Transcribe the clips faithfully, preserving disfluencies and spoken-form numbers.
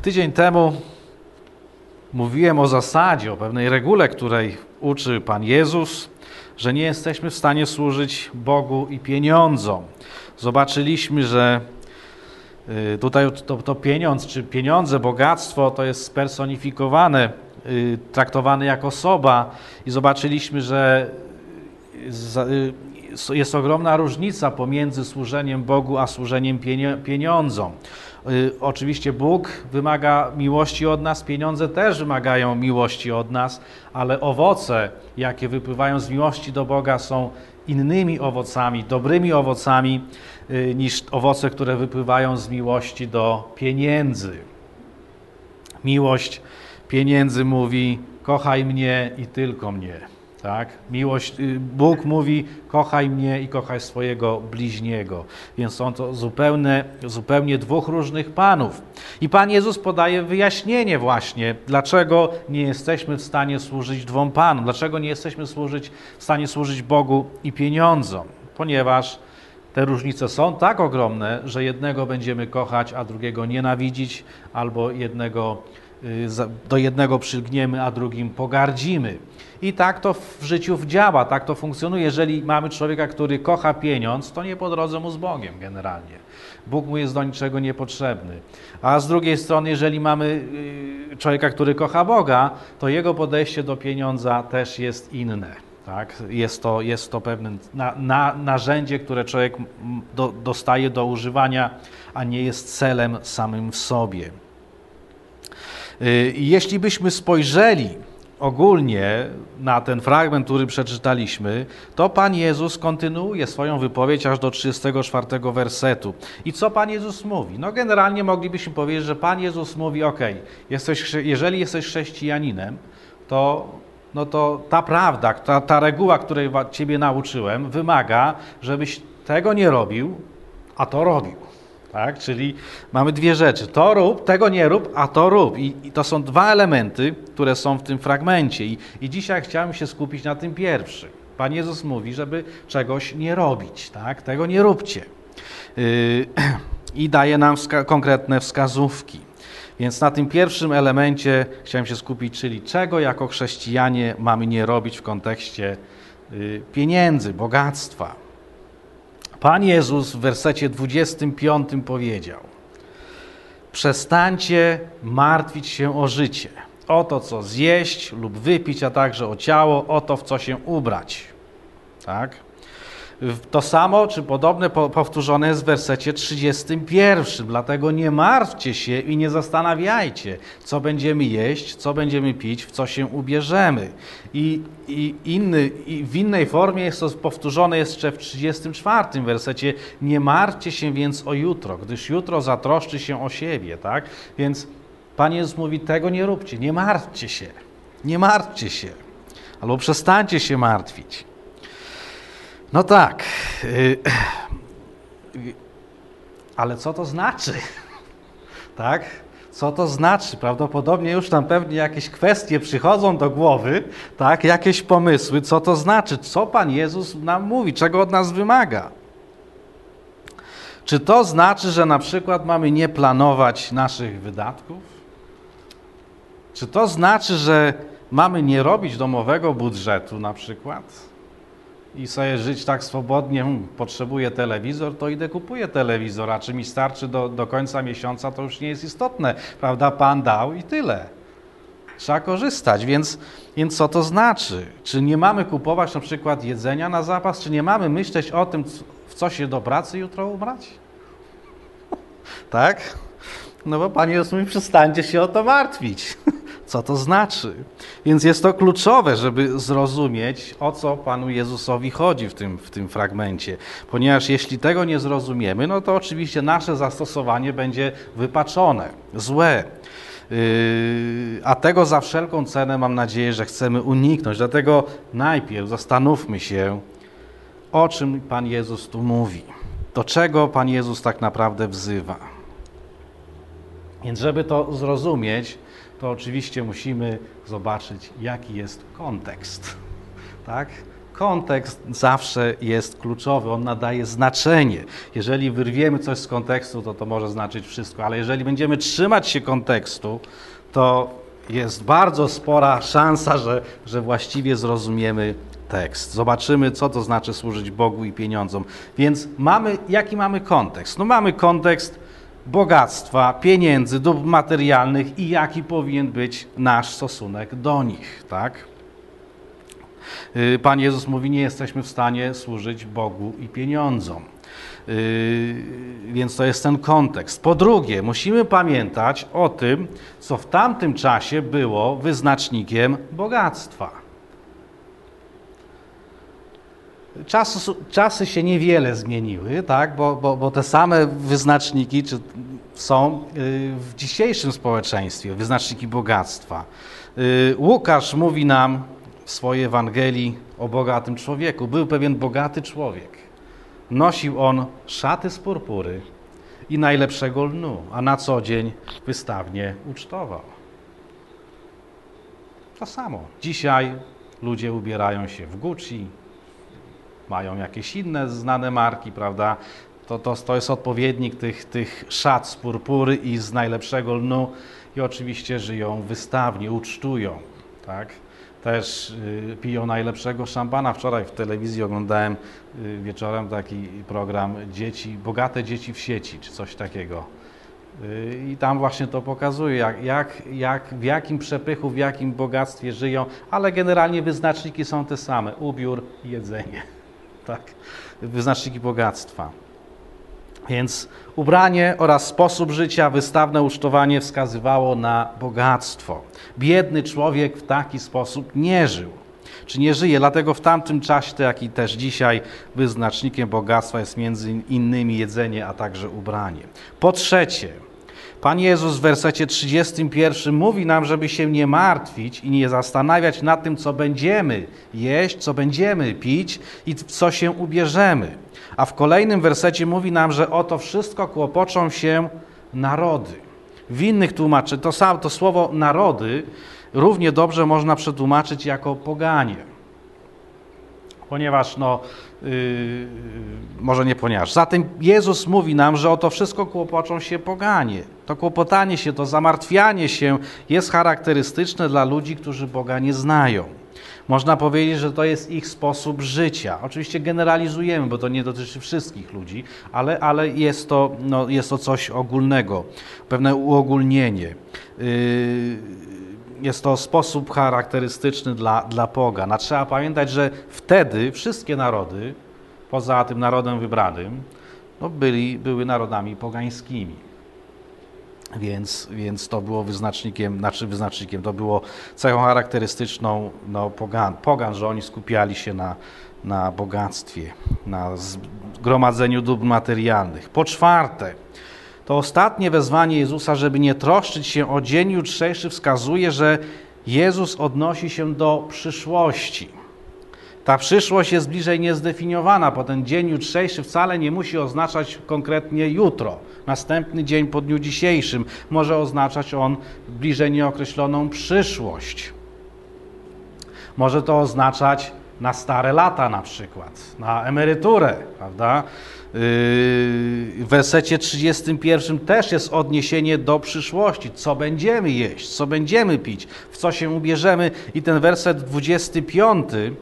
Tydzień temu mówiłem o zasadzie, o pewnej regule, której uczy Pan Jezus, że nie jesteśmy w stanie służyć Bogu i pieniądzom. Zobaczyliśmy, że tutaj to, to pieniądz, czy pieniądze, bogactwo to jest spersonifikowane, traktowane jako osoba i zobaczyliśmy, że jest ogromna różnica pomiędzy służeniem Bogu a służeniem pieniądzom. Oczywiście Bóg wymaga miłości od nas, pieniądze też wymagają miłości od nas, ale owoce, jakie wypływają z miłości do Boga, są innymi owocami, dobrymi owocami niż owoce, które wypływają z miłości do pieniędzy. Miłość pieniędzy mówi: kochaj mnie i tylko mnie. Tak? Miłość, Bóg mówi: kochaj mnie i kochaj swojego bliźniego. Więc są to zupełnie, zupełnie dwóch różnych Panów. I Pan Jezus podaje wyjaśnienie właśnie, dlaczego nie jesteśmy w stanie służyć dwom Panom, dlaczego nie jesteśmy służyć, w stanie służyć Bogu i pieniądzom. Ponieważ te różnice są tak ogromne, że jednego będziemy kochać, a drugiego nienawidzić, albo jednego, do jednego przylgniemy, a drugim pogardzimy. I tak to w życiu działa, tak to funkcjonuje. Jeżeli mamy człowieka, który kocha pieniądz, to nie po drodze mu z Bogiem generalnie. Bóg mu jest do niczego niepotrzebny. A z drugiej strony, jeżeli mamy człowieka, który kocha Boga, to jego podejście do pieniądza też jest inne. Tak? Jest to, jest to pewne na, na, narzędzie, które człowiek do, dostaje do używania, a nie jest celem samym w sobie. Jeśli byśmy spojrzeli ogólnie na ten fragment, który przeczytaliśmy, to Pan Jezus kontynuuje swoją wypowiedź aż do trzydziestego czwartego wersetu. I co Pan Jezus mówi? No generalnie moglibyśmy powiedzieć, że Pan Jezus mówi: ok, jesteś, jeżeli jesteś chrześcijaninem, to, no to ta prawda, ta, ta reguła, której Ciebie nauczyłem, wymaga, żebyś tego nie robił, a to robił. Tak? Czyli mamy dwie rzeczy. To rób, tego nie rób, a to rób. I, i to są dwa elementy, które są w tym fragmencie. I, I dzisiaj chciałem się skupić na tym pierwszym. Pan Jezus mówi, żeby czegoś nie robić. Tak? Tego nie róbcie. Yy, I daje nam wska- konkretne wskazówki. Więc na tym pierwszym elemencie chciałem się skupić, czyli czego jako chrześcijanie mamy nie robić w kontekście yy, pieniędzy, bogactwa. Pan Jezus w wersecie dwudziestym piątym powiedział: przestańcie martwić się o życie, o to, co zjeść lub wypić, a także o ciało, o to, w co się ubrać. Tak? To samo, czy podobne powtórzone jest w wersecie trzydziestym pierwszym. Dlatego nie martwcie się i nie zastanawiajcie, co będziemy jeść, co będziemy pić, w co się ubierzemy. I, i, inny, i w innej formie jest to powtórzone jeszcze w trzydziestym czwartym wersecie: nie martwcie się więc o jutro, gdyż jutro zatroszczy się o siebie. Tak? Więc Pan Jezus mówi: tego nie róbcie, nie martwcie się, nie martwcie się, albo przestańcie się martwić. No tak, yy, yy, ale co to znaczy? Tak? Co to znaczy? Prawdopodobnie już tam pewnie jakieś kwestie przychodzą do głowy, tak? Jakieś pomysły, co to znaczy? Co Pan Jezus nam mówi? Czego od nas wymaga? Czy to znaczy, że na przykład mamy nie planować naszych wydatków? Czy to znaczy, że mamy nie robić domowego budżetu na przykład? I sobie żyć tak swobodnie: hmm, potrzebuję telewizor, to idę kupuję telewizor, a czy mi starczy do, do końca miesiąca, to już nie jest istotne, prawda? Pan dał i tyle. Trzeba korzystać, więc, więc co to znaczy? Czy nie mamy kupować na przykład jedzenia na zapas, czy nie mamy myśleć o tym, w co się do pracy jutro ubrać? Tak? No bo Pan Jezus mówi: przestańcie się o to martwić. Co to znaczy? Więc jest to kluczowe, żeby zrozumieć, o co Panu Jezusowi chodzi w tym, w tym fragmencie. Ponieważ jeśli tego nie zrozumiemy, no to oczywiście nasze zastosowanie będzie wypaczone, złe. Yy, a tego za wszelką cenę mam nadzieję, że chcemy uniknąć. Dlatego najpierw zastanówmy się, o czym Pan Jezus tu mówi. Do czego Pan Jezus tak naprawdę wzywa. Więc żeby to zrozumieć, to oczywiście musimy zobaczyć, jaki jest kontekst. Tak? kontekst zawsze jest kluczowy, on nadaje znaczenie. Jeżeli wyrwiemy coś z kontekstu, to to może znaczyć wszystko, ale jeżeli będziemy trzymać się kontekstu, to jest bardzo spora szansa, że, że właściwie zrozumiemy tekst. Zobaczymy, co to znaczy służyć Bogu i pieniądzom. Więc mamy, jaki mamy kontekst? No mamy kontekst bogactwa, pieniędzy, dóbr materialnych i jaki powinien być nasz stosunek do nich, tak? Pan Jezus mówi, nie jesteśmy w stanie służyć Bogu i pieniądzom. Yy, więc to jest ten kontekst. Po drugie, musimy pamiętać o tym, co w tamtym czasie było wyznacznikiem bogactwa. Czasy, czasy się niewiele zmieniły, tak? bo, bo, bo te same wyznaczniki czy, są w dzisiejszym społeczeństwie, wyznaczniki bogactwa. Yy, Łukasz mówi nam w swojej Ewangelii o bogatym człowieku. Był pewien bogaty człowiek. Nosił on szaty z purpury i najlepszego lnu, a na co dzień wystawnie ucztował. To samo. Dzisiaj ludzie ubierają się w Gucci, mają jakieś inne znane marki, prawda? To, to, to jest odpowiednik tych, tych szat z purpury i z najlepszego lnu i oczywiście żyją wystawnie, ucztują, tak? Też y, piją najlepszego szampana. Wczoraj w telewizji oglądałem y, wieczorem taki program dzieci, bogate dzieci w sieci, czy coś takiego. Y, I tam właśnie to pokazuje, jak, jak, jak, w jakim przepychu, w jakim bogactwie żyją, ale generalnie wyznaczniki są te same. Ubiór i jedzenie. Tak? Wyznaczniki bogactwa. Więc ubranie oraz sposób życia, wystawne ucztowanie wskazywało na bogactwo. Biedny człowiek w taki sposób nie żył, czy nie żyje. Dlatego w tamtym czasie, tak jak i też dzisiaj, wyznacznikiem bogactwa jest między innymi jedzenie, a także ubranie. Po trzecie, Pan Jezus w wersecie trzydziestym pierwszym mówi nam, żeby się nie martwić i nie zastanawiać nad tym, co będziemy jeść, co będziemy pić i w co się ubierzemy. A w kolejnym wersecie mówi nam, że o to wszystko kłopoczą się narody. W innych tłumaczy to samo to słowo narody równie dobrze można przetłumaczyć jako poganie. Ponieważ, no, yy, może nie ponieważ. Zatem Jezus mówi nam, że o to wszystko kłopoczą się poganie. To kłopotanie się, to zamartwianie się jest charakterystyczne dla ludzi, którzy Boga nie znają. Można powiedzieć, że to jest ich sposób życia. Oczywiście generalizujemy, bo to nie dotyczy wszystkich ludzi, ale, ale jest to, no, jest to coś ogólnego, pewne uogólnienie. Yy, Jest to sposób charakterystyczny dla, dla pogan. A trzeba pamiętać, że wtedy wszystkie narody, poza tym narodem wybranym, no byli, były narodami pogańskimi. Więc, więc to było wyznacznikiem, znaczy wyznacznikiem, to było cechą charakterystyczną no, pogan, pogan, że oni skupiali się na, na bogactwie, na zgromadzeniu dóbr materialnych. Po czwarte, to ostatnie wezwanie Jezusa, żeby nie troszczyć się o dzień jutrzejszy, wskazuje, że Jezus odnosi się do przyszłości. Ta przyszłość jest bliżej niezdefiniowana, bo ten dzień jutrzejszy wcale nie musi oznaczać konkretnie jutro. Następny dzień po dniu dzisiejszym może oznaczać on bliżej nieokreśloną przyszłość. Może to oznaczać na stare lata na przykład, na emeryturę, prawda? W wersecie trzydziestym pierwszym też jest odniesienie do przyszłości. Co będziemy jeść, co będziemy pić, w co się ubierzemy. I ten werset dwudziesty piąty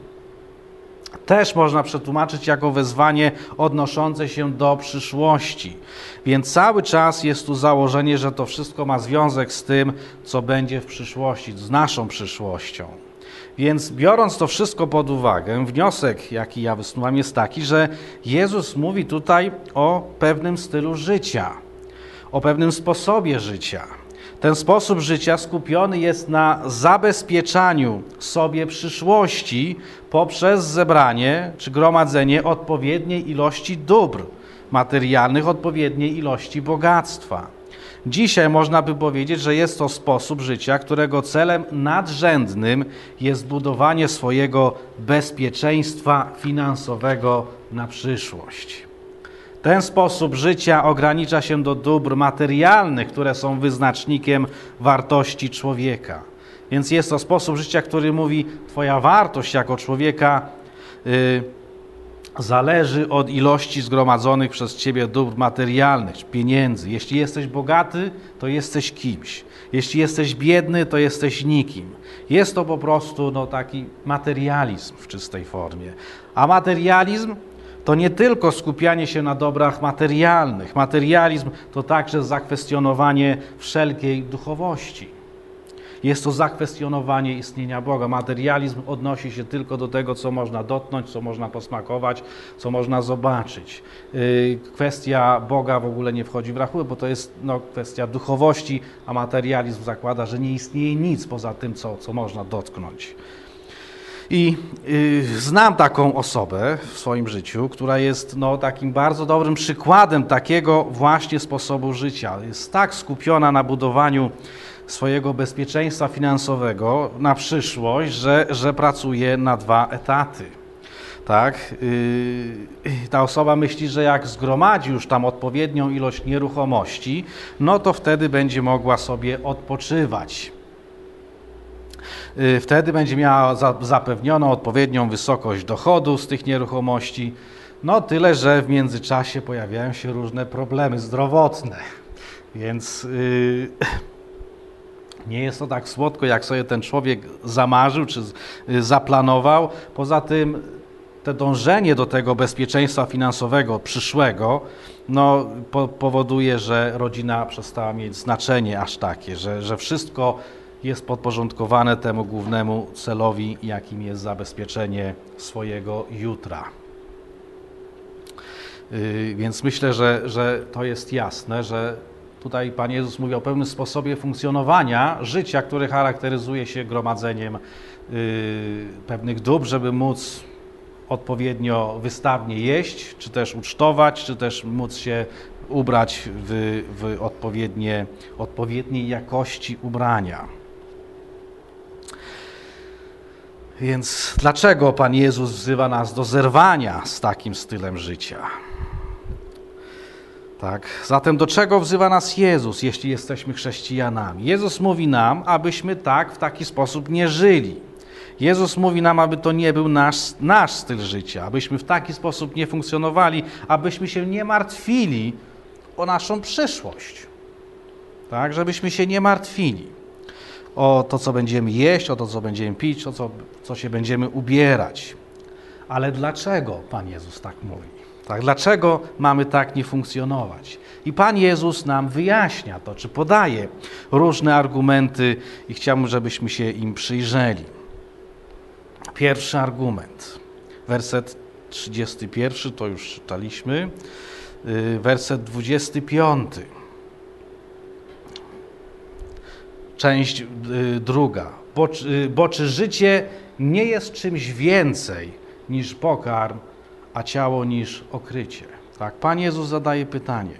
też można przetłumaczyć jako wezwanie odnoszące się do przyszłości. Więc cały czas jest tu założenie, że to wszystko ma związek z tym, co będzie w przyszłości, z naszą przyszłością. Więc biorąc to wszystko pod uwagę, wniosek, jaki ja wysunąłem, jest taki, że Jezus mówi tutaj o pewnym stylu życia, o pewnym sposobie życia. Ten sposób życia skupiony jest na zabezpieczaniu sobie przyszłości poprzez zebranie czy gromadzenie odpowiedniej ilości dóbr materialnych, odpowiedniej ilości bogactwa. Dzisiaj można by powiedzieć, że jest to sposób życia, którego celem nadrzędnym jest budowanie swojego bezpieczeństwa finansowego na przyszłość. Ten sposób życia ogranicza się do dóbr materialnych, które są wyznacznikiem wartości człowieka. Więc jest to sposób życia, który mówi, twoja wartość jako człowieka y, zależy od ilości zgromadzonych przez ciebie dóbr materialnych, pieniędzy. Jeśli jesteś bogaty, to jesteś kimś. Jeśli jesteś biedny, to jesteś nikim. Jest to po prostu no, taki materializm w czystej formie. A materializm to nie tylko skupianie się na dobrach materialnych. Materializm to także zakwestionowanie wszelkiej duchowości. Jest to zakwestionowanie istnienia Boga. Materializm odnosi się tylko do tego, co można dotknąć, co można posmakować, co można zobaczyć. Kwestia Boga w ogóle nie wchodzi w rachubę, bo to jest no, kwestia duchowości, a materializm zakłada, że nie istnieje nic poza tym, co, co można dotknąć. I y, znam taką osobę w swoim życiu, która jest no, takim bardzo dobrym przykładem takiego właśnie sposobu życia. Jest tak skupiona na budowaniu swojego bezpieczeństwa finansowego na przyszłość, że, że pracuje na dwa etaty. Tak? Yy, ta osoba myśli, że jak zgromadzi już tam odpowiednią ilość nieruchomości, no to wtedy będzie mogła sobie odpoczywać. Yy, wtedy będzie miała za, zapewnioną odpowiednią wysokość dochodu z tych nieruchomości. No tyle, że w międzyczasie pojawiają się różne problemy zdrowotne. Więc yy, nie jest to tak słodko, jak sobie ten człowiek zamarzył czy zaplanował. Poza tym to dążenie do tego bezpieczeństwa finansowego przyszłego no, po, powoduje, że rodzina przestała mieć znaczenie aż takie, że, że wszystko jest podporządkowane temu głównemu celowi, jakim jest zabezpieczenie swojego jutra. Yy, więc myślę, że, że to jest jasne, że tutaj Pan Jezus mówi o pewnym sposobie funkcjonowania życia, które charakteryzuje się gromadzeniem yy, pewnych dóbr, żeby móc odpowiednio wystawnie jeść, czy też ucztować, czy też móc się ubrać w, w odpowiednie, odpowiedniej jakości ubrania. Więc dlaczego Pan Jezus wzywa nas do zerwania z takim stylem życia? Tak. Zatem do czego wzywa nas Jezus, jeśli jesteśmy chrześcijanami? Jezus mówi nam, abyśmy tak w taki sposób nie żyli. Jezus mówi nam, aby to nie był nasz, nasz styl życia, abyśmy w taki sposób nie funkcjonowali, abyśmy się nie martwili o naszą przyszłość. Tak, żebyśmy się nie martwili o to, co będziemy jeść, o to, co będziemy pić, o co, co się będziemy ubierać. Ale dlaczego Pan Jezus tak mówi? Tak, dlaczego mamy tak nie funkcjonować? I Pan Jezus nam wyjaśnia to, czy podaje różne argumenty i chciałbym, żebyśmy się im przyjrzeli. Pierwszy argument, werset trzydziesty pierwszy, to już czytaliśmy, werset dwudziesty piąty, część druga. Bo, bo czy życie nie jest czymś więcej niż pokarm, a ciało niż okrycie? Tak, Pan Jezus zadaje pytanie.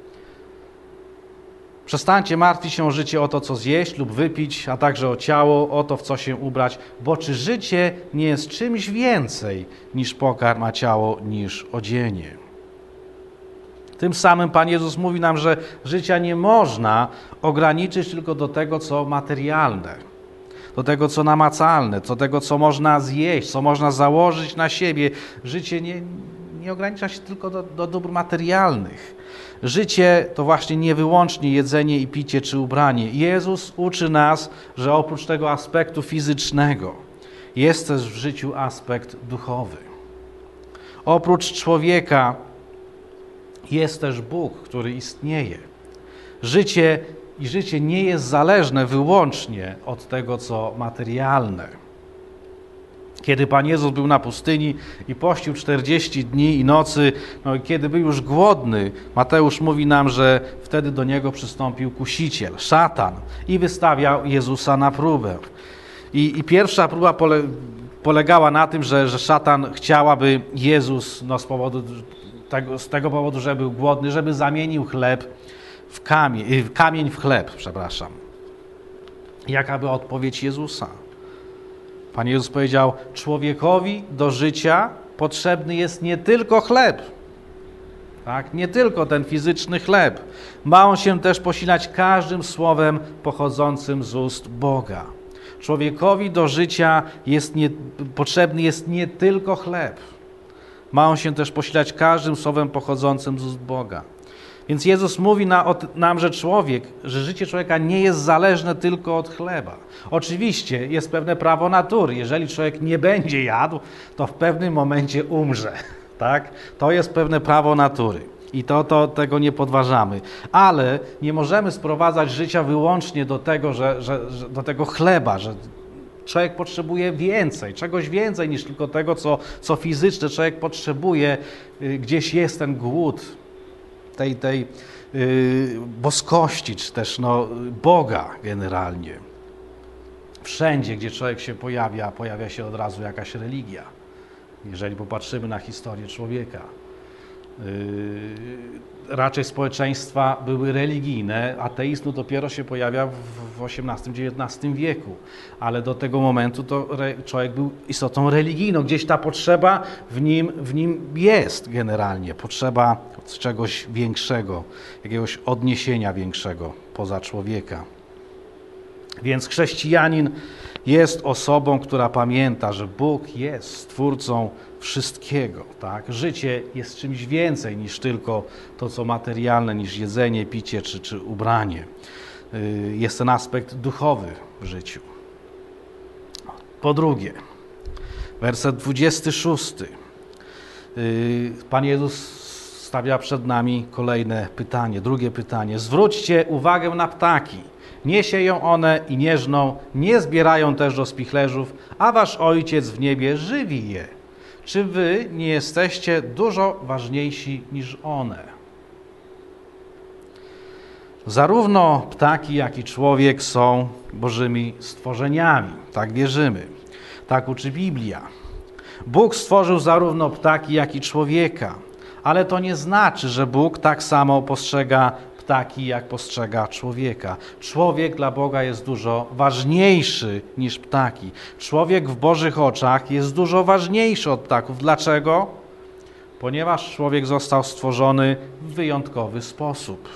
Przestańcie martwić się o życie, o to, co zjeść lub wypić, a także o ciało, o to, w co się ubrać, bo czy życie nie jest czymś więcej niż pokarm, a ciało niż odzienie? Tym samym Pan Jezus mówi nam, że życia nie można ograniczyć tylko do tego, co materialne, do tego, co namacalne, do tego, co można zjeść, co można założyć na siebie. Życie nie, nie ogranicza się tylko do, do dóbr materialnych. Życie to właśnie nie wyłącznie jedzenie i picie czy ubranie. Jezus uczy nas, że oprócz tego aspektu fizycznego jest też w życiu aspekt duchowy. Oprócz człowieka jest też Bóg, który istnieje. Życie i życie nie jest zależne wyłącznie od tego, co materialne. Kiedy Pan Jezus był na pustyni i pościł czterdzieści dni i nocy, no i kiedy był już głodny, Mateusz mówi nam, że wtedy do Niego przystąpił kusiciel, szatan i wystawiał Jezusa na próbę. I, i pierwsza próba pole, polegała na tym, że, że szatan chciał, aby Jezus no, z, powodu tego, z tego powodu, że był głodny, żeby zamienił chleb w kamień, kamień w chleb, przepraszam. Jaka była odpowiedź Jezusa? Pan Jezus powiedział, człowiekowi do życia potrzebny jest nie tylko chleb, tak? Nie tylko ten fizyczny chleb. Ma on się też posilać każdym słowem pochodzącym z ust Boga. Człowiekowi do życia jest nie, potrzebny jest nie tylko chleb. Ma on się też posilać każdym słowem pochodzącym z ust Boga. Więc Jezus mówi na, o, nam, że człowiek, że życie człowieka nie jest zależne tylko od chleba. Oczywiście jest pewne prawo natury. Jeżeli człowiek nie będzie jadł, to w pewnym momencie umrze. Tak? To jest pewne prawo natury. I to, to tego nie podważamy. Ale nie możemy sprowadzać życia wyłącznie do tego, że, że, że do tego chleba, że człowiek potrzebuje więcej, czegoś więcej niż tylko tego, co, co fizyczne. Człowiek potrzebuje, gdzieś jest ten głód tej, tej yy, boskości, czy też no, Boga generalnie. Wszędzie, gdzie człowiek się pojawia, pojawia się od razu jakaś religia. Jeżeli popatrzymy na historię człowieka. Yy, raczej społeczeństwa były religijne, ateizm dopiero się pojawia w osiemnastym dziewiętnastym wieku, ale do tego momentu to re, człowiek był istotą religijną, gdzieś ta potrzeba w nim, w nim jest generalnie, potrzeba czegoś większego, jakiegoś odniesienia większego poza człowieka. Więc chrześcijanin jest osobą, która pamięta, że Bóg jest Stwórcą wszystkiego. Tak? Życie jest czymś więcej niż tylko to, co materialne, niż jedzenie, picie czy, czy ubranie. Jest ten aspekt duchowy w życiu. Po drugie, werset dwudziesty szósty. Pan Jezus stawia przed nami kolejne pytanie, drugie pytanie. Zwróćcie uwagę na ptaki. Nie sieją one i nie żną, nie zbierają też do spichlerzów, a wasz Ojciec w niebie żywi je. Czy wy nie jesteście dużo ważniejsi niż one? Zarówno ptaki, jak i człowiek są Bożymi stworzeniami. Tak wierzymy. Tak uczy Biblia. Bóg stworzył zarówno ptaki, jak i człowieka. Ale to nie znaczy, że Bóg tak samo postrzega ptaki, jak postrzega człowieka. Człowiek dla Boga jest dużo ważniejszy niż ptaki. Człowiek w Bożych oczach jest dużo ważniejszy od ptaków. Dlaczego? Ponieważ człowiek został stworzony w wyjątkowy sposób.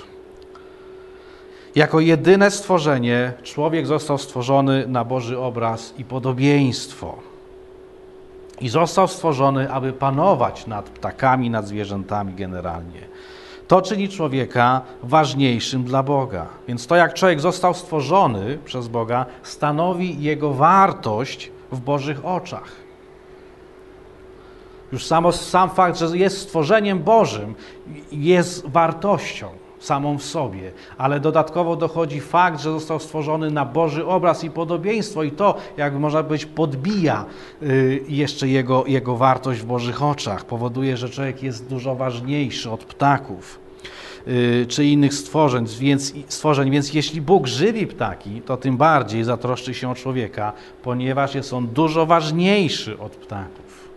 Jako jedyne stworzenie człowiek został stworzony na Boży obraz i podobieństwo. I został stworzony, aby panować nad ptakami, nad zwierzętami generalnie. To czyni człowieka ważniejszym dla Boga. Więc to, jak człowiek został stworzony przez Boga, stanowi jego wartość w Bożych oczach. Już samo, sam fakt, że jest stworzeniem Bożym, jest wartością samą w sobie, ale dodatkowo dochodzi fakt, że został stworzony na Boży obraz i podobieństwo i to, jak można powiedzieć, podbija jeszcze jego, jego wartość w Bożych oczach. Powoduje, że człowiek jest dużo ważniejszy od ptaków czy innych stworzeń, więc, stworzeń. Więc jeśli Bóg żywi ptaki, to tym bardziej zatroszczy się o człowieka, ponieważ jest on dużo ważniejszy od ptaków.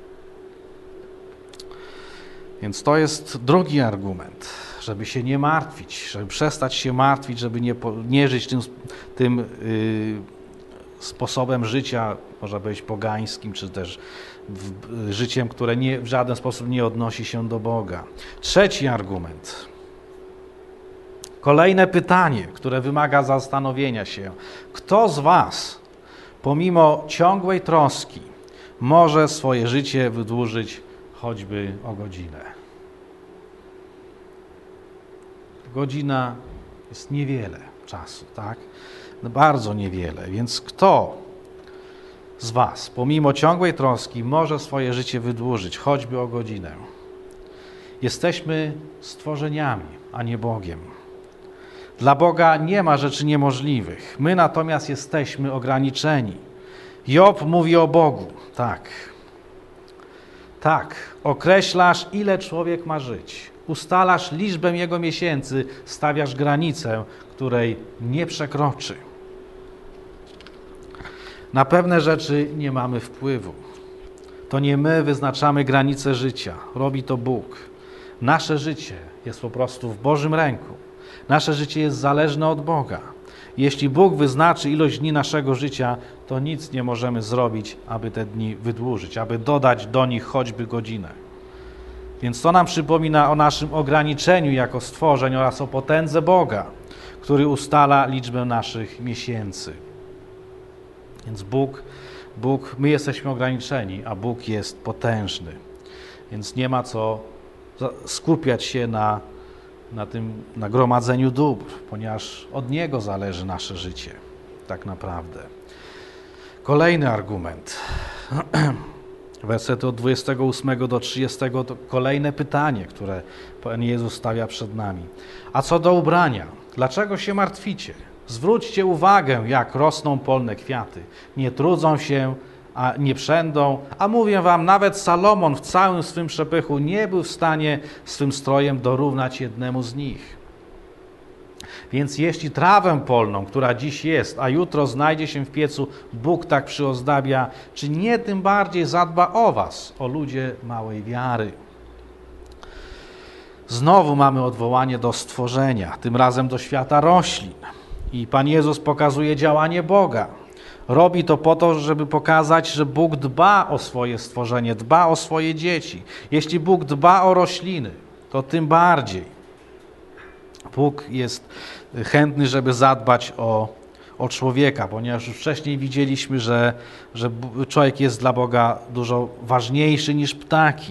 Więc to jest drugi argument, żeby się nie martwić, żeby przestać się martwić, żeby nie, nie żyć tym, tym yy, sposobem życia, można powiedzieć pogańskim, czy też w, życiem, które nie, w żaden sposób nie odnosi się do Boga. Trzeci argument. Kolejne pytanie, które wymaga zastanowienia się. Kto z was, pomimo ciągłej troski, może swoje życie wydłużyć choćby o godzinę? Godzina jest niewiele czasu, tak? No bardzo niewiele, więc kto z was, pomimo ciągłej troski, może swoje życie wydłużyć, choćby o godzinę? Jesteśmy stworzeniami, a nie Bogiem. Dla Boga nie ma rzeczy niemożliwych. My natomiast jesteśmy ograniczeni. Job mówi o Bogu, tak. Tak, określasz, ile człowiek ma żyć. Ustalasz liczbę jego miesięcy, stawiasz granicę, której nie przekroczy. Na pewne rzeczy nie mamy wpływu. To nie my wyznaczamy granice życia, robi to Bóg. Nasze życie jest po prostu w Bożym ręku. Nasze życie jest zależne od Boga. Jeśli Bóg wyznaczy ilość dni naszego życia, to nic nie możemy zrobić, aby te dni wydłużyć, aby dodać do nich choćby godzinę. Więc to nam przypomina o naszym ograniczeniu jako stworzeń oraz o potędze Boga, który ustala liczbę naszych miesięcy. Więc Bóg, Bóg, my jesteśmy ograniczeni, a Bóg jest potężny. Więc nie ma co skupiać się na, na tym nagromadzeniu dóbr, ponieważ od Niego zależy nasze życie, tak naprawdę. Kolejny argument. Wersety od dwudziestego ósmego do trzydziestego to kolejne pytanie, które Pan Jezus stawia przed nami. A co do ubrania, dlaczego się martwicie? Zwróćcie uwagę, jak rosną polne kwiaty. Nie trudzą się, a nie przędą, a mówię wam, nawet Salomon w całym swym przepychu nie był w stanie swym strojem dorównać jednemu z nich. Więc jeśli trawę polną, która dziś jest, a jutro znajdzie się w piecu, Bóg tak przyozdabia, czy nie tym bardziej zadba o was, o ludzie małej wiary? Znowu mamy odwołanie do stworzenia, tym razem do świata roślin. I Pan Jezus pokazuje działanie Boga. Robi to po to, żeby pokazać, że Bóg dba o swoje stworzenie, dba o swoje dzieci. Jeśli Bóg dba o rośliny, to tym bardziej Bóg jest chętny, żeby zadbać o, o człowieka, ponieważ już wcześniej widzieliśmy, że, że człowiek jest dla Boga dużo ważniejszy niż ptaki.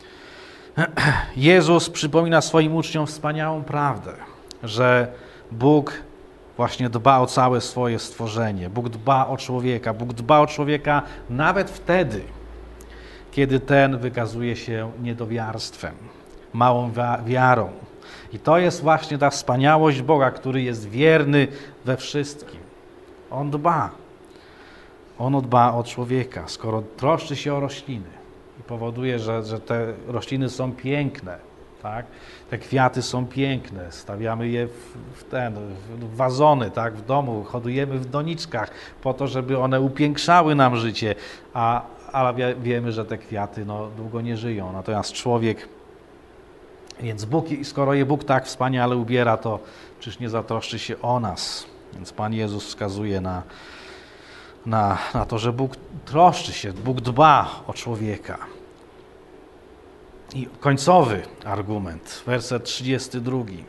Jezus przypomina swoim uczniom wspaniałą prawdę, że Bóg właśnie dba o całe swoje stworzenie. Bóg dba o człowieka. Bóg dba o człowieka nawet wtedy, kiedy ten wykazuje się niedowiarstwem, małą wiarą. I to jest właśnie ta wspaniałość Boga, który jest wierny we wszystkim. On dba. On dba o człowieka, skoro troszczy się o rośliny i powoduje, że, że te rośliny są piękne, tak? Te kwiaty są piękne, stawiamy je w, w ten, w wazony, tak? W domu, hodujemy w doniczkach po to, żeby one upiększały nam życie, a, a wie, wiemy, że te kwiaty no, długo nie żyją. Natomiast człowiek, więc Bóg, skoro je Bóg tak wspaniale ubiera, to czyż nie zatroszczy się o nas? Więc Pan Jezus wskazuje na, na, na to, że Bóg troszczy się, Bóg dba o człowieka. I końcowy argument, werset trzydziesty drugi.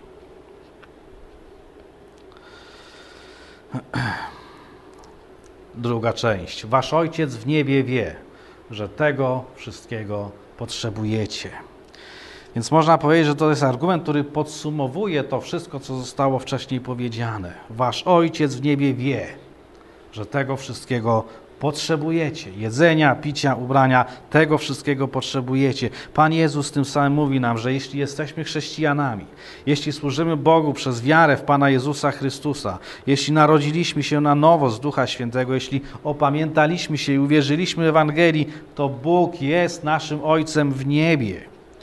Druga część. Wasz Ojciec w niebie wie, że tego wszystkiego potrzebujecie. Więc można powiedzieć, że to jest argument, który podsumowuje to wszystko, co zostało wcześniej powiedziane. Wasz Ojciec w niebie wie, że tego wszystkiego potrzebujecie. Jedzenia, picia, ubrania, tego wszystkiego potrzebujecie. Pan Jezus tym samym mówi nam, że jeśli jesteśmy chrześcijanami, jeśli służymy Bogu przez wiarę w Pana Jezusa Chrystusa, jeśli narodziliśmy się na nowo z Ducha Świętego, jeśli opamiętaliśmy się i uwierzyliśmy w Ewangelii, to Bóg jest naszym Ojcem w niebie.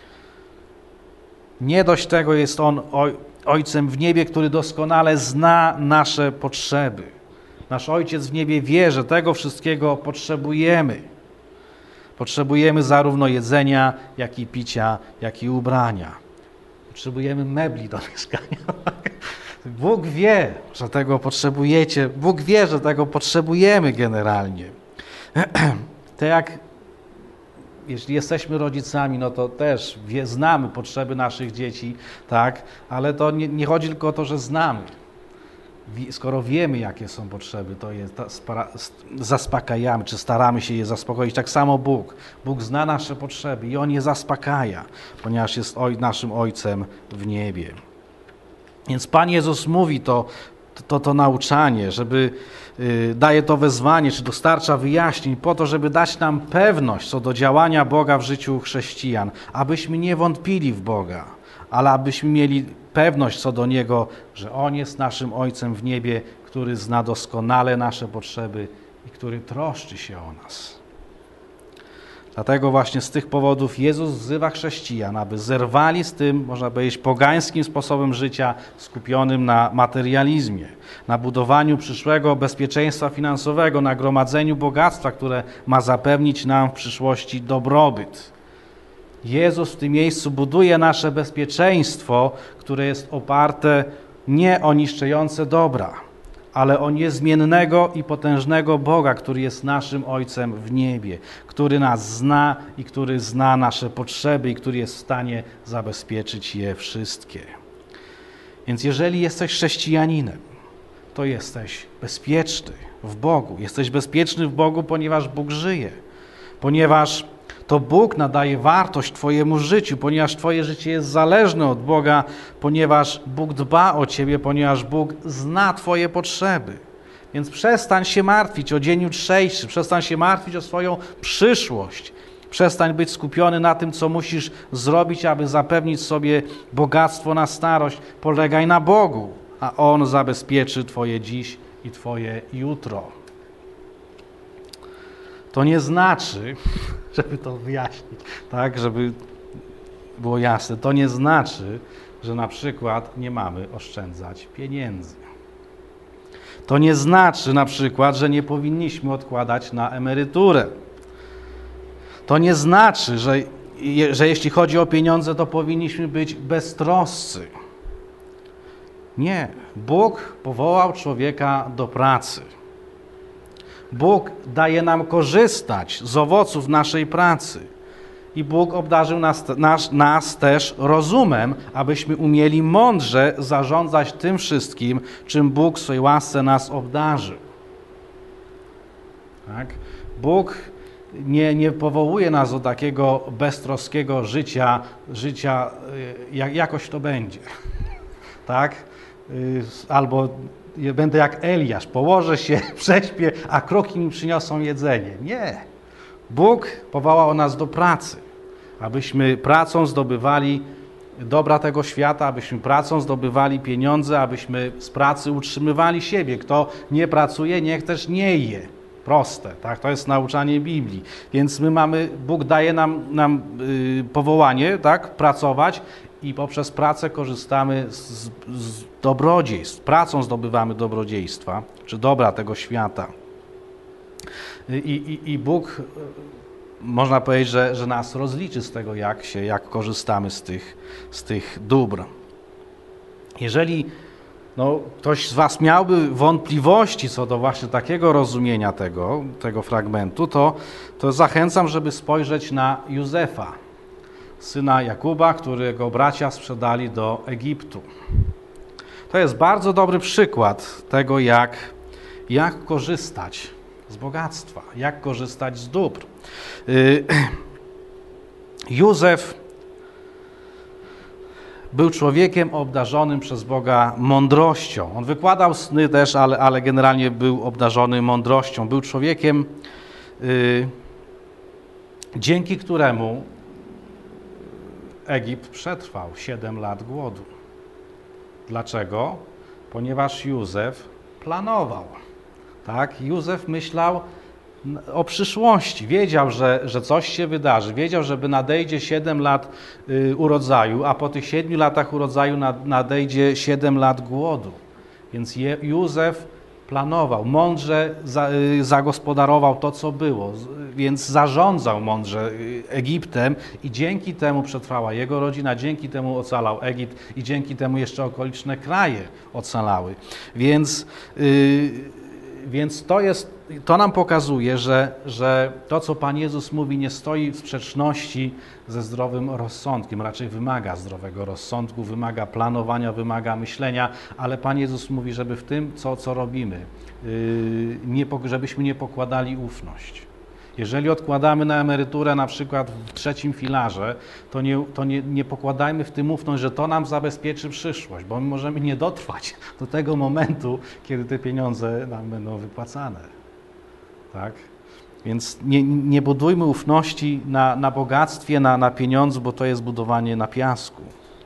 Nie dość tego, jest On Ojcem w niebie, który doskonale zna nasze potrzeby. Nasz Ojciec w niebie wie, że tego wszystkiego potrzebujemy. Potrzebujemy zarówno jedzenia, jak i picia, jak i ubrania. Potrzebujemy mebli do mieszkania. Bóg wie, że tego potrzebujecie. Bóg wie, że tego potrzebujemy generalnie. To jak jeśli jesteśmy rodzicami, no to też wie, znamy potrzeby naszych dzieci, tak? Ale to nie, nie chodzi tylko o to, że znamy. Skoro wiemy, jakie są potrzeby, to je zaspokajamy, czy staramy się je zaspokoić. Tak samo Bóg. Bóg zna nasze potrzeby i On je zaspokaja, ponieważ jest oj, naszym Ojcem w niebie. Więc Pan Jezus mówi to, to, to nauczanie, żeby yy, daje to wezwanie, czy dostarcza wyjaśnień po to, żeby dać nam pewność co do działania Boga w życiu chrześcijan, abyśmy nie wątpili w Boga, ale abyśmy mieli pewność co do Niego, że On jest naszym Ojcem w niebie, który zna doskonale nasze potrzeby i który troszczy się o nas. Dlatego właśnie z tych powodów Jezus wzywa chrześcijan, aby zerwali z tym, można powiedzieć, pogańskim sposobem życia skupionym na materializmie, na budowaniu przyszłego bezpieczeństwa finansowego, na gromadzeniu bogactwa, które ma zapewnić nam w przyszłości dobrobyt. Jezus w tym miejscu buduje nasze bezpieczeństwo, które jest oparte nie o niszczące dobra, ale o niezmiennego i potężnego Boga, który jest naszym Ojcem w niebie, który nas zna i który zna nasze potrzeby i który jest w stanie zabezpieczyć je wszystkie. Więc jeżeli jesteś chrześcijaninem, to jesteś bezpieczny w Bogu. Jesteś bezpieczny w Bogu, ponieważ Bóg żyje. Ponieważ to Bóg nadaje wartość Twojemu życiu, ponieważ Twoje życie jest zależne od Boga, ponieważ Bóg dba o Ciebie, ponieważ Bóg zna Twoje potrzeby. Więc przestań się martwić o dzień jutrzejszy, przestań się martwić o swoją przyszłość. Przestań być skupiony na tym, co musisz zrobić, aby zapewnić sobie bogactwo na starość. Polegaj na Bogu, a On zabezpieczy Twoje dziś i Twoje jutro. To nie znaczy, żeby to wyjaśnić, tak, żeby było jasne, to nie znaczy, że na przykład nie mamy oszczędzać pieniędzy. To nie znaczy na przykład, że nie powinniśmy odkładać na emeryturę. To nie znaczy, że, że jeśli chodzi o pieniądze, to powinniśmy być beztroscy. Nie. Bóg powołał człowieka do pracy. Bóg daje nam korzystać z owoców naszej pracy. I Bóg obdarzył nas, nas, nas też rozumem, abyśmy umieli mądrze zarządzać tym wszystkim, czym Bóg w swojej łasce nas obdarzył. Tak? Bóg nie, nie powołuje nas do takiego beztroskiego życia, życia jak, jakoś to będzie. Tak? Albo będę jak Eliasz, położę się, prześpię, a kroki mi przyniosą jedzenie. Nie. Bóg powołał nas do pracy, abyśmy pracą zdobywali dobra tego świata, abyśmy pracą zdobywali pieniądze, abyśmy z pracy utrzymywali siebie. Kto nie pracuje, niech też nie je. Proste, tak? To jest nauczanie Biblii. Więc my mamy, Bóg daje nam, nam yy, powołanie, tak? Pracować i poprzez pracę korzystamy z, z dobrodziejstw. Pracą zdobywamy dobrodziejstwa, czy dobra tego świata. I, i, i Bóg, można powiedzieć, że, że nas rozliczy z tego, jak się, jak korzystamy z tych, z tych dóbr. Jeżeli no, ktoś z was miałby wątpliwości co do właśnie takiego rozumienia tego, tego fragmentu, to, to zachęcam, żeby spojrzeć na Józefa, syna Jakuba, którego bracia sprzedali do Egiptu. To jest bardzo dobry przykład tego, jak, jak korzystać z bogactwa, jak korzystać z dóbr. Józef był człowiekiem obdarzonym przez Boga mądrością. On wykładał sny też, ale, ale generalnie był obdarzony mądrością. Był człowiekiem, yy, dzięki któremu Egipt przetrwał siedem lat głodu. Dlaczego? Ponieważ Józef planował. Tak? Józef myślał o przyszłości. Wiedział, że, że coś się wydarzy. Wiedział, że nadejdzie siedem lat y, urodzaju, a po tych siedmiu latach urodzaju nad, nadejdzie siedem lat głodu. Więc Je, Józef planował, mądrze za, y, zagospodarował to, co było. Więc zarządzał mądrze y, Egiptem i dzięki temu przetrwała jego rodzina, dzięki temu ocalał Egipt i dzięki temu jeszcze okoliczne kraje ocalały. Więc... Y, Więc to jest, to nam pokazuje, że, że to, co Pan Jezus mówi, nie stoi w sprzeczności ze zdrowym rozsądkiem. Raczej wymaga zdrowego rozsądku, wymaga planowania, wymaga myślenia, ale Pan Jezus mówi, żeby w tym, co, co robimy, yy, nie, żebyśmy nie pokładali ufność. Jeżeli odkładamy na emeryturę na przykład w trzecim filarze, to, nie, to nie, nie pokładajmy w tym ufność, że to nam zabezpieczy przyszłość, bo my możemy nie dotrwać do tego momentu, kiedy te pieniądze nam będą wypłacane. Tak? Więc nie, nie budujmy ufności na, na bogactwie, na, na pieniądzu, bo to jest budowanie na piasku.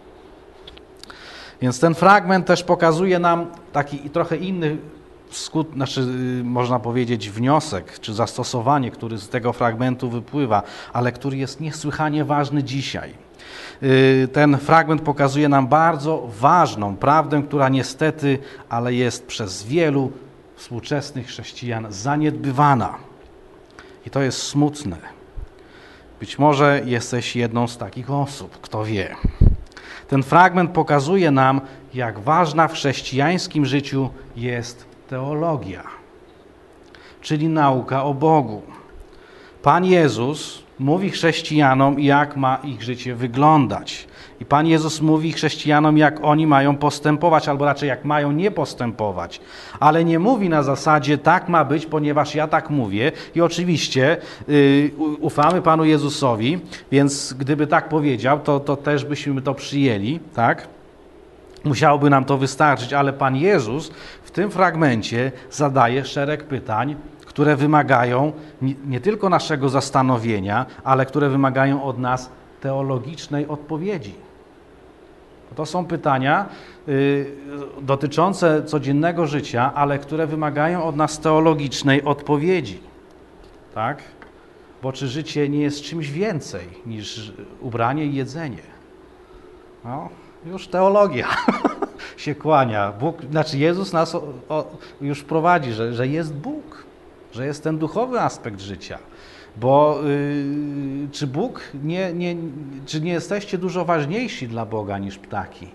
Więc ten fragment też pokazuje nam taki trochę inny skut, znaczy można powiedzieć wniosek, czy zastosowanie, który z tego fragmentu wypływa, ale który jest niesłychanie ważny dzisiaj. Ten fragment pokazuje nam bardzo ważną prawdę, która niestety, ale jest przez wielu współczesnych chrześcijan zaniedbywana. I to jest smutne. Być może jesteś jedną z takich osób, kto wie. Ten fragment pokazuje nam, jak ważna w chrześcijańskim życiu jest teologia, czyli nauka o Bogu. Pan Jezus mówi chrześcijanom, jak ma ich życie wyglądać. I Pan Jezus mówi chrześcijanom, jak oni mają postępować, albo raczej jak mają nie postępować. Ale nie mówi na zasadzie, tak ma być, ponieważ ja tak mówię. I oczywiście yy, ufamy Panu Jezusowi, więc gdyby tak powiedział, to, to też byśmy to przyjęli, tak? Musiałoby nam to wystarczyć, ale Pan Jezus w tym fragmencie zadaje szereg pytań, które wymagają nie tylko naszego zastanowienia, ale które wymagają od nas teologicznej odpowiedzi. To są pytania y, dotyczące codziennego życia, ale które wymagają od nas teologicznej odpowiedzi. Tak? Bo czy życie nie jest czymś więcej niż ubranie i jedzenie? No, już teologia się kłania. Bóg, znaczy Jezus nas o, o, już prowadzi, że, że jest Bóg, że jest ten duchowy aspekt życia. Bo yy, czy Bóg, nie, nie, czy nie jesteście dużo ważniejsi dla Boga niż ptaki?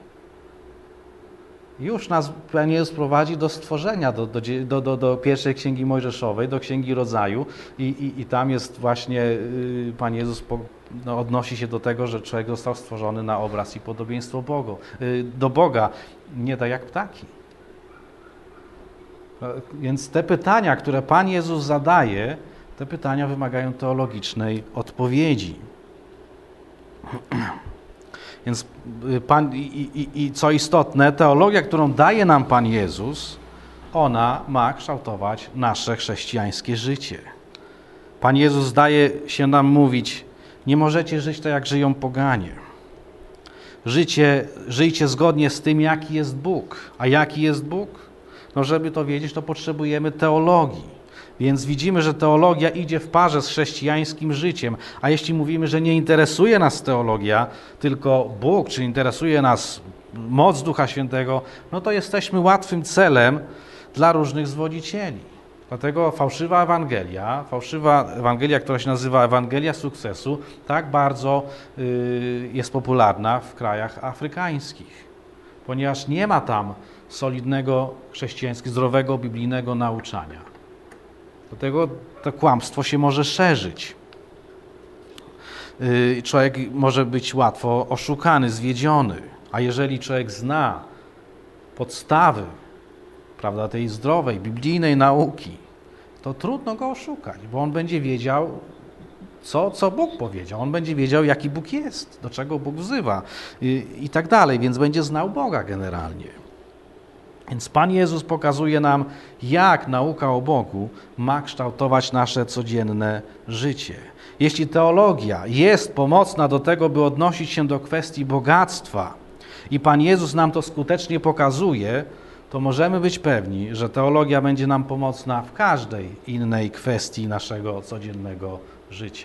Już nas Pan Jezus prowadzi do stworzenia, do, do, do, do pierwszej Księgi Mojżeszowej, do Księgi Rodzaju i, i, i tam jest właśnie, yy, Pan Jezus po, no, odnosi się do tego, że człowiek został stworzony na obraz i podobieństwo Bogu, yy, do Boga, nie tak jak ptaki. Więc te pytania, które Pan Jezus zadaje, te pytania wymagają teologicznej odpowiedzi. Więc Pan, i, i, i co istotne, teologia, którą daje nam Pan Jezus, ona ma kształtować nasze chrześcijańskie życie. Pan Jezus zdaje się nam mówić, nie możecie żyć tak, jak żyją poganie. Życie, żyjcie zgodnie z tym, jaki jest Bóg. A jaki jest Bóg? No, żeby to wiedzieć, to potrzebujemy teologii. Więc widzimy, że teologia idzie w parze z chrześcijańskim życiem. A jeśli mówimy, że nie interesuje nas teologia, tylko Bóg, czy interesuje nas moc Ducha Świętego, no to jesteśmy łatwym celem dla różnych zwodzicieli. Dlatego fałszywa Ewangelia, fałszywa Ewangelia, która się nazywa Ewangelia sukcesu, tak bardzo y, jest popularna w krajach afrykańskich. Ponieważ nie ma tam solidnego chrześcijańskiego, zdrowego, biblijnego nauczania. Dlatego to kłamstwo się może szerzyć. Człowiek może być łatwo oszukany, zwiedziony. A jeżeli człowiek zna podstawy, prawda, tej zdrowej, biblijnej nauki, to trudno go oszukać, bo on będzie wiedział, co, co Bóg powiedział. On będzie wiedział, jaki Bóg jest, do czego Bóg wzywa i, i tak dalej, więc będzie znał Boga generalnie. Więc Pan Jezus pokazuje nam, jak nauka o Bogu ma kształtować nasze codzienne życie. Jeśli teologia jest pomocna do tego, by odnosić się do kwestii bogactwa i Pan Jezus nam to skutecznie pokazuje, to możemy być pewni, że teologia będzie nam pomocna w każdej innej kwestii naszego codziennego życia.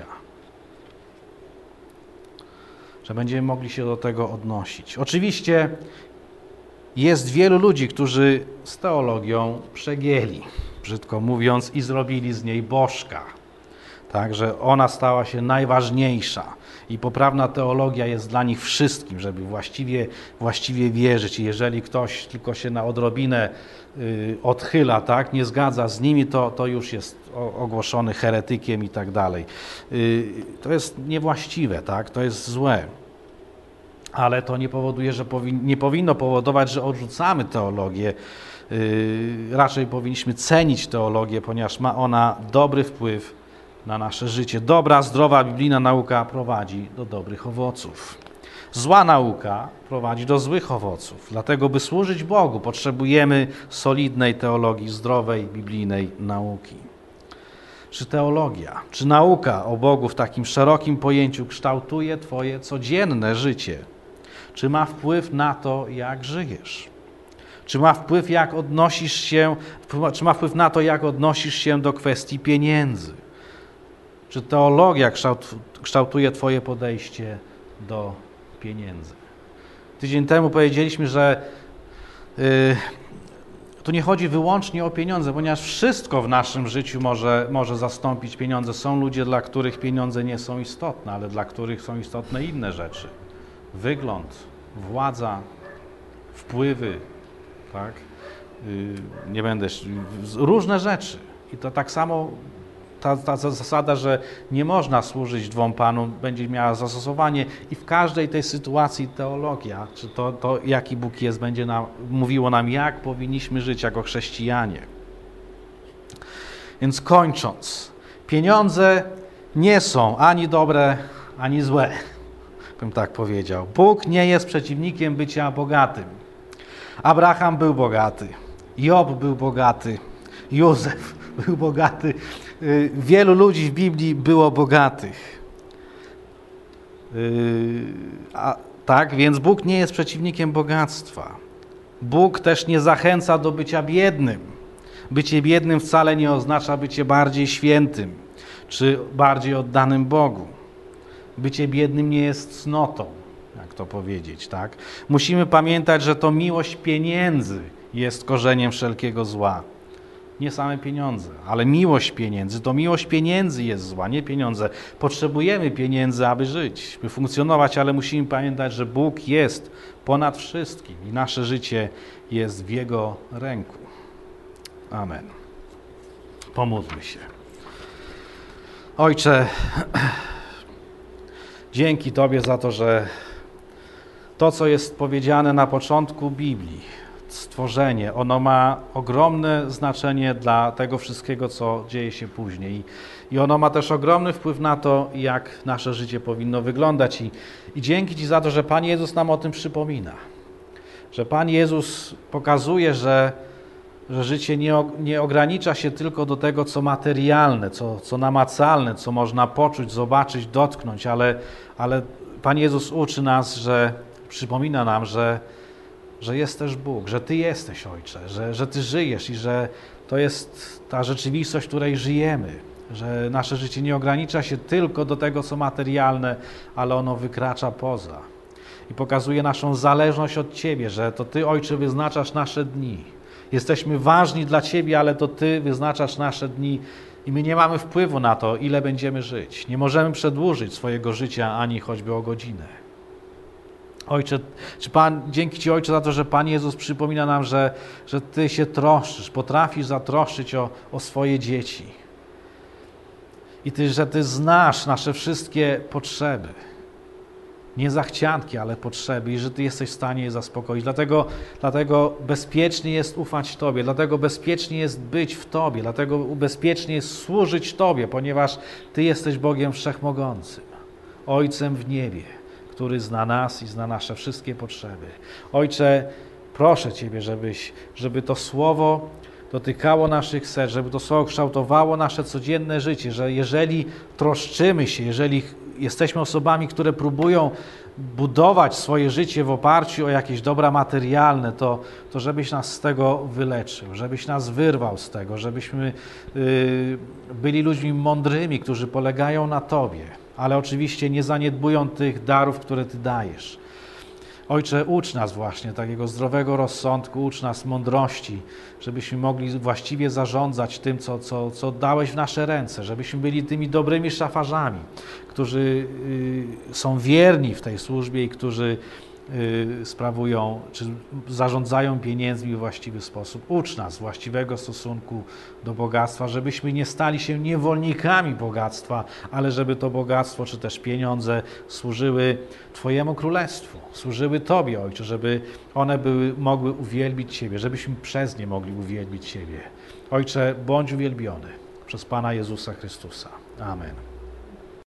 Że będziemy mogli się do tego odnosić. Oczywiście jest wielu ludzi, którzy z teologią przegięli, brzydko mówiąc, i zrobili z niej bożka. Tak, że ona stała się najważniejsza i poprawna teologia jest dla nich wszystkim, żeby właściwie, właściwie wierzyć. I jeżeli ktoś tylko się na odrobinę y, odchyla, tak, nie zgadza z nimi, to, to już jest ogłoszony heretykiem i tak dalej. Y, to jest niewłaściwe, tak, to jest złe. Ale to nie powoduje, że powi- nie powinno powodować, że odrzucamy teologię. Yy, raczej powinniśmy cenić teologię, ponieważ ma ona dobry wpływ na nasze życie. Dobra, zdrowa, biblijna nauka prowadzi do dobrych owoców. Zła nauka prowadzi do złych owoców. Dlatego, by służyć Bogu, potrzebujemy solidnej teologii, zdrowej, biblijnej nauki. Czy teologia, czy nauka o Bogu w takim szerokim pojęciu kształtuje Twoje codzienne życie? Czy ma wpływ na to, jak żyjesz? Czy ma wpływ, jak odnosisz się, czy ma wpływ na to, jak odnosisz się do kwestii pieniędzy? Czy teologia kształtuje Twoje podejście do pieniędzy? Tydzień temu powiedzieliśmy, że yy, tu nie chodzi wyłącznie o pieniądze, ponieważ wszystko w naszym życiu może, może zastąpić pieniądze. Są ludzie, dla których pieniądze nie są istotne, ale dla których są istotne inne rzeczy. Wygląd, władza, wpływy, tak? Yy, nie będę, różne rzeczy. I to tak samo ta, ta zasada, że nie można służyć dwom panom, będzie miała zastosowanie i w każdej tej sytuacji teologia, czy to, to jaki Bóg jest, będzie nam, mówiło nam, jak powinniśmy żyć jako chrześcijanie. Więc kończąc, pieniądze nie są ani dobre, ani złe, bym tak powiedział. Bóg nie jest przeciwnikiem bycia bogatym. Abraham był bogaty, Job był bogaty, Józef był bogaty, wielu ludzi w Biblii było bogatych. A, tak, więc Bóg nie jest przeciwnikiem bogactwa. Bóg też nie zachęca do bycia biednym. Bycie biednym wcale nie oznacza bycie bardziej świętym, czy bardziej oddanym Bogu. Bycie biednym nie jest cnotą, jak to powiedzieć, tak? Musimy pamiętać, że to miłość pieniędzy jest korzeniem wszelkiego zła. Nie same pieniądze, ale miłość pieniędzy. To miłość pieniędzy jest zła, nie pieniądze. Potrzebujemy pieniędzy, aby żyć, by funkcjonować, ale musimy pamiętać, że Bóg jest ponad wszystkim i nasze życie jest w Jego ręku. Amen. Pomódlmy się. Ojcze, dzięki Tobie za to, że to, co jest powiedziane na początku Biblii, stworzenie, ono ma ogromne znaczenie dla tego wszystkiego, co dzieje się później. I ono ma też ogromny wpływ na to, jak nasze życie powinno wyglądać. I, i dzięki Ci za to, że Pan Jezus nam o tym przypomina. Że Pan Jezus pokazuje, że, że życie nie, nie ogranicza się tylko do tego, co materialne, co, co namacalne, co można poczuć, zobaczyć, dotknąć, ale, ale Pan Jezus uczy nas, że przypomina nam, że że jest też Bóg, że Ty jesteś, Ojcze, że, że Ty żyjesz i że to jest ta rzeczywistość, w której żyjemy, że nasze życie nie ogranicza się tylko do tego, co materialne, ale ono wykracza poza i pokazuje naszą zależność od Ciebie, że to Ty, Ojcze, wyznaczasz nasze dni. Jesteśmy ważni dla Ciebie, ale to Ty wyznaczasz nasze dni i my nie mamy wpływu na to, ile będziemy żyć. Nie możemy przedłużyć swojego życia ani choćby o godzinę. Ojcze, czy Pan, dzięki Ci, Ojcze, za to, że Pan Jezus przypomina nam, że, że Ty się troszczysz, potrafisz zatroszczyć o, o swoje dzieci. I Ty, że Ty znasz nasze wszystkie potrzeby. Nie zachcianki, ale potrzeby i że Ty jesteś w stanie je zaspokoić. Dlatego, dlatego bezpiecznie jest ufać Tobie, dlatego bezpiecznie jest być w Tobie, dlatego bezpiecznie jest służyć Tobie, ponieważ Ty jesteś Bogiem Wszechmogącym, Ojcem w niebie, który zna nas i zna nasze wszystkie potrzeby. Ojcze, proszę Ciebie, żebyś, żeby to Słowo dotykało naszych serc, żeby to Słowo kształtowało nasze codzienne życie, że jeżeli troszczymy się, jeżeli jesteśmy osobami, które próbują budować swoje życie w oparciu o jakieś dobra materialne, to, to żebyś nas z tego wyleczył, żebyś nas wyrwał z tego, żebyśmy yy, byli ludźmi mądrymi, którzy polegają na Tobie, ale oczywiście nie zaniedbują tych darów, które Ty dajesz. Ojcze, ucz nas właśnie takiego zdrowego rozsądku, ucz nas mądrości, żebyśmy mogli właściwie zarządzać tym, co, co, co dałeś w nasze ręce, żebyśmy byli tymi dobrymi szafarzami, którzy y, są wierni w tej służbie i którzy y, sprawują, czy zarządzają pieniędzmi w właściwy sposób. Ucz nas właściwego stosunku do bogactwa, żebyśmy nie stali się niewolnikami bogactwa, ale żeby to bogactwo, czy też pieniądze służyły Twojemu Królestwu, służyły Tobie, Ojcze, żeby one były, mogły uwielbić Ciebie, żebyśmy przez nie mogli uwielbić Ciebie. Ojcze, bądź uwielbiony przez Pana Jezusa Chrystusa. Amen.